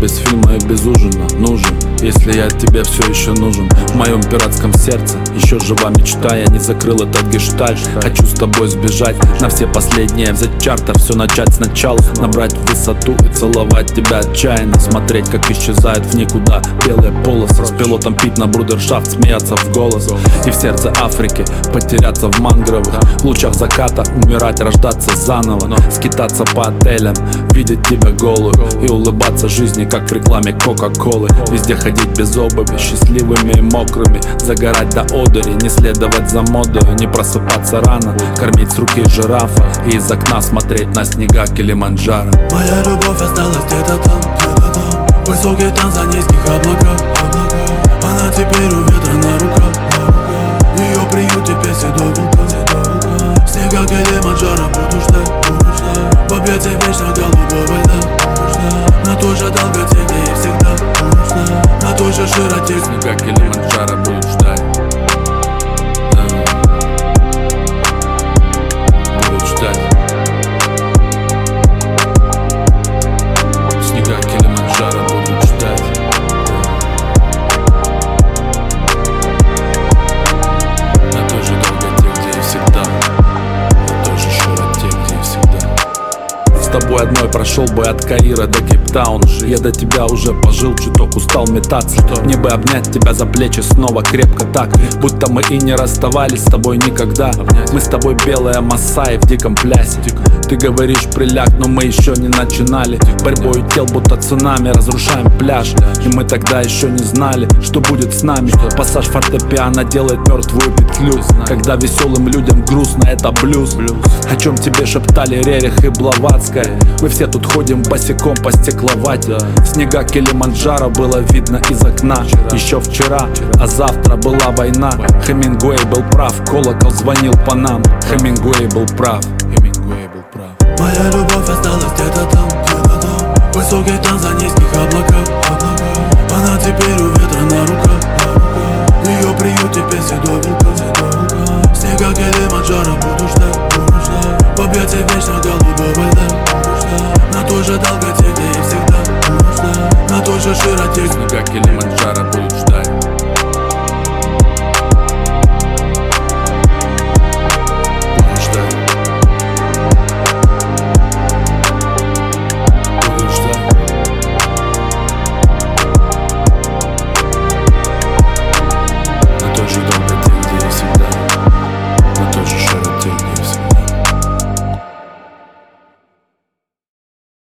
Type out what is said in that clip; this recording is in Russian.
без фильма и без ужина нужен, если я тебе все еще нужен. В моем пиратском сердце еще жива мечта. Я не закрыл этот гештальт, хочу с тобой сбежать на все последние, взять чартер, все начать сначала, набрать высоту и целовать тебя отчаянно. Смотреть, как исчезают в никуда белые полосы, с пилотом пить на брудершафт, смеяться в голос. И в сердце Африки потеряться в мангровых лучах заката, умирать, рождаться заново, скитаться по отелям, видеть тебя голую и улыбаться жизни, как в рекламе Кока-Колы. Везде ходить без обуви, счастливыми и мокрыми, загорать до одури, не следовать за модой, не просыпаться рано, кормить с руки жирафа и из окна смотреть на снега Килиманджаро. Моя любовь осталась где-то там, высокий танц за низких облаках. Она теперь у ветра на руках, в ее приюте седой вулкан. Снега Килиманджаро буду ждать, в объятия вечно голубого льда, на той же долготе, где и всегда, на той же широте. Снега Килиманджаро будут ждать, будут ждать. Снега Килиманджаро будут ждать. На той же долготе, где и всегда, на той же широте, где и всегда. С тобой одной прошел бы от Каира до Кейптауна. Я до тебя уже пожил, чуток устал метаться. Мне бы обнять тебя за плечи снова крепко так, будто мы и не расставались с тобой никогда. Мы с тобой белая Масаи в диком плясе. Ты говоришь приляг, но мы еще не начинали. Борьбой тел будто цунами разрушаем пляж. И мы тогда еще не знали, что будет с нами. Пассаж фортепиано делает мертвую петлю, когда веселым людям грустно, это блюз. О чем тебе шептали Рерих и Блаватская. Мы все тут ходим босиком по стекловате. Снега Килиманджаро было видно из окна еще вчера, а завтра была война. Хемингуэй был прав, колокол звонил по нам. Хемингуэй был прав, Хемингуэй был прав. Моя любовь осталась где-то там, высокий танц за низких облаках. Она теперь у ветра на руках, в ее приюте седой вулкан. Снега Килиманджаро буду ждать, в объятия вечно голубого льда, на той же долготе, где и всегда, на той же широте. Снега